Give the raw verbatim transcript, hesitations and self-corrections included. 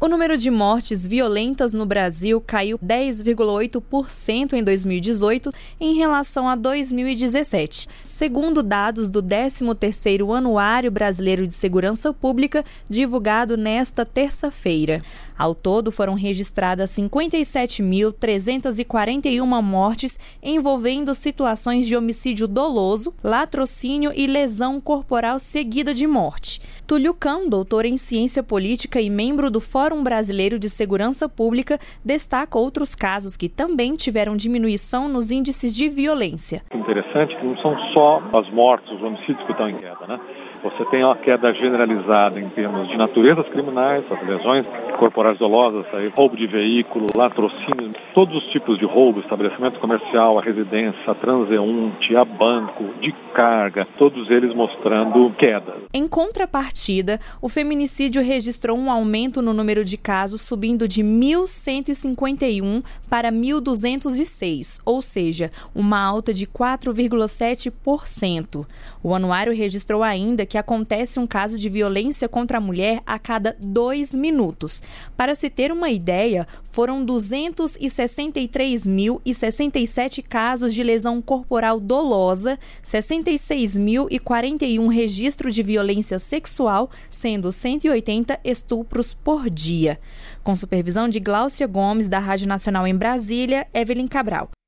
O número de mortes violentas no Brasil caiu dez vírgula oito por cento em dois mil e dezoito em relação a dois mil e dezessete, segundo dados do décimo terceiro Anuário Brasileiro de Segurança Pública, divulgado nesta terça-feira. Ao todo, foram registradas cinquenta e sete mil trezentas e quarenta e uma mortes envolvendo situações de homicídio doloso, latrocínio e lesão corporal seguida de morte. Túlio Cão, doutor em ciência política e membro do Fórum Brasileiro de Segurança Pública, destaca outros casos que também tiveram diminuição nos índices de violência. Interessante que não são só as mortes, os homicídios que estão em queda, né? Você tem uma queda generalizada em termos de naturezas criminais, as lesões corporais dolosas, aí, roubo de veículo, latrocínio, todos os tipos de roubo, estabelecimento comercial, a residência, a transeunte, a banco, de carga, todos eles mostrando queda. Em contrapartida, o feminicídio registrou um aumento no número de casos, subindo de mil cento e cinquenta e um para mil duzentos e seis, ou seja, uma alta de quatro vírgula sete por cento. O anuário registrou ainda que acontece um caso de violência contra a mulher a cada dois minutos. Para se ter uma ideia, foram duzentos e sessenta e três mil e sessenta e sete casos de lesão corporal dolosa, sessenta e seis mil e quarenta e um registros de violência sexual, sendo cento e oitenta estupros por dia. Com supervisão de Gláucia Gomes, da Rádio Nacional em Brasília, Evelyn Cabral.